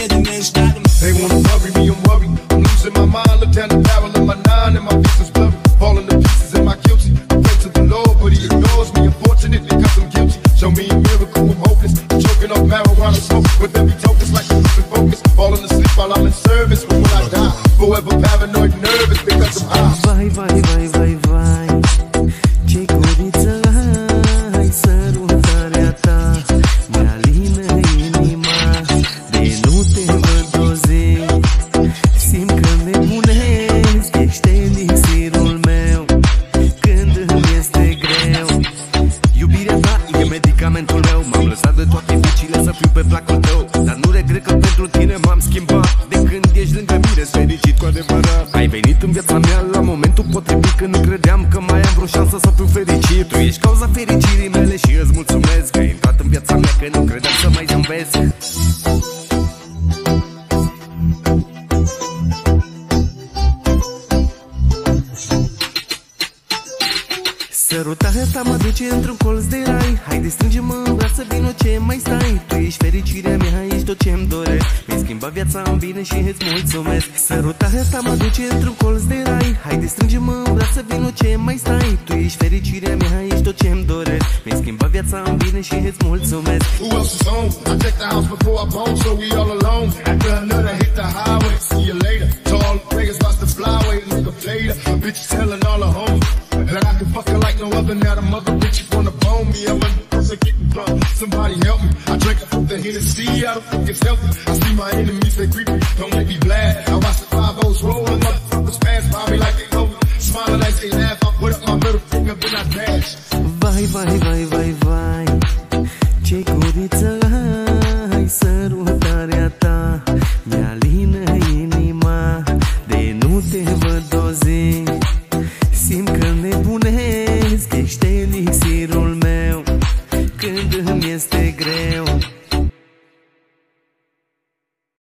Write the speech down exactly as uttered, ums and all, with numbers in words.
getting it started. They wanna worry me, I'm worried. I'm losing my mind. Look down the barrel of my nine and my vision's blurry. Falling to pieces, am I guilty? I pray to the Lord, but he ignores me. Unfortunately, cause I'm guilty. Show me a miracle, I'm hopeless. I'm choking off marijuana smoke with every token like I'm losing focus. Falling asleep while I'm in service. When will I die? Forever paranoid, nervous because I'm high. Vai, vai, vai, vai, vai. Ce curiță ai, sărutarea ta mi-alină inima. De nu te văd o zi, simt că nebunesc. Ești elixirul meu când îmi este greu. Iubirea ta e medicamentul meu. M-am lăsat de toate vicile să fiu pe placul tău, dar nu regret că pentru tine m-am schimbat. De când ești lângă mine, sunt fericit cu adevărat. Ai venit în viața mea la momentul potrivit, când nu credeam că mai am vreo șansă să fiu fericit. Tu ești cauza fericirii mele și îți mulțumesc că ai intrat în viața mea, că nu credeam să mai zâmbesc. Sărutarea ta mă duce într-un colț de rai. Haide, strânge-mă în brațe, vino, ce mai stai? Tu ești fericirea mea, ești tot ce-mi doresc. Mi-ai schimbat viața în bine și îți mulțumesc. Sărutarea ta mă duce într-un colț de rai. Haide, strânge-mă în brațe, vino, ce mai stai? Tu ești fericirea mea, ești tot ce-mi doresc. Mi-ai schimbat viața în bine și îți mulțumesc. Who else is home? I checked the house before I bone, so we all alone. After another hit the highway, see you later. Tall niggas watch the flyway, look a later. Bitches telling all the homies that I can fuck her like no other. Now the mother bitch wanna bone me. I'm under pressure getting drunk. Somebody help me. I drink up the Hennessy, I don't think it's healthy. I see my enemies, they creepy, don't make me glad. I watch the five O's roll and motherfuckers pass by me like they know me. Smiling like they laugh, I put up my middle finger, then I dash. Vai, vai, vai, vai, vai. Ce curiță ai, sărutarea ta mi-alină inima. De nu te văd o zi, simt că nebunesc. Ești elixirul meu când îmi este greu.